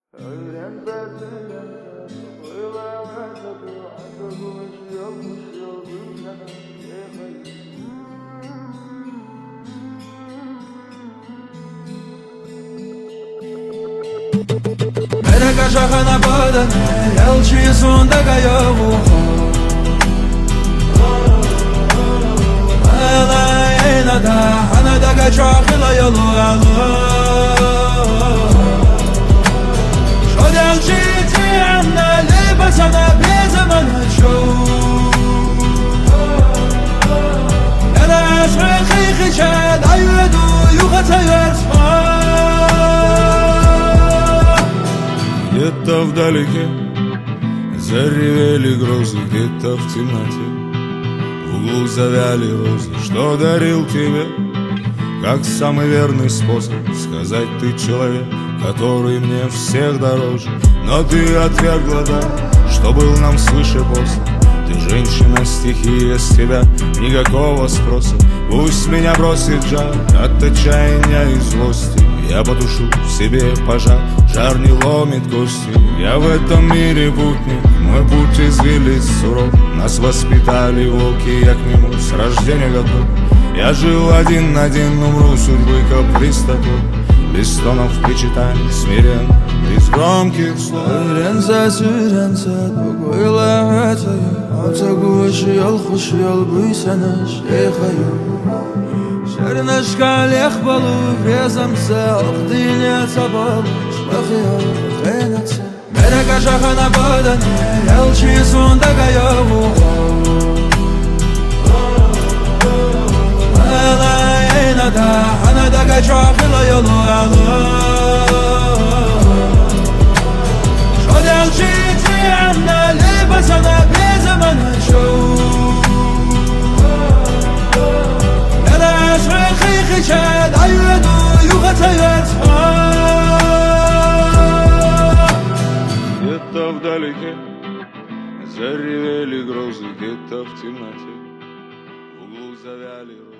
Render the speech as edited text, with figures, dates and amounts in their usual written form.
Mereka şahana badane Yalçıyı sonda kayavu Ala yenada Hanada kaçakla yolu alı Şodalçıyı tiyanna Lebasana bir zaman açu Yada aşkı kıyıkıça Dayvedu yuhata yarsma Где-то вдалеке заревели грозы, где-то в темноте в углу завяли розы. Что дарил тебе, как самый верный способ сказать: ты человек, который мне всех дороже. Но ты отвергла дар, что был нам свыше после. Ты женщина, стихия, с тебя никакого спроса. Пусть меня бросит жар от отчаяния и злости, я потушу в себе пожар, жар не ломит кости. Я в этом мире путник, мой путь извилист суров. Нас воспитали волки, я к нему с рождения готов. Я жил один на один, умру судьбы каприз такой. Без стонов причитаний, смиренно, без громких слов. Sürense Buguyla etayı Ata guvuşu yol kuşu yol Buysanış eyhayu Şerneşka lehbalı Rezamse Akdine tabalı Şbakıya khaynatse Mereka şahana badane Yalçıyı sonda kayavu Ala yenada Hanada kaçakla yolu alı Şodalçıyı tiyanna Lebasana bir zaman açu Yada aşkı kıyıkıça Dayvedu yuhata yarsma Где-то вдалеке заревели грозы, где-то в темноте в углу завяли розы.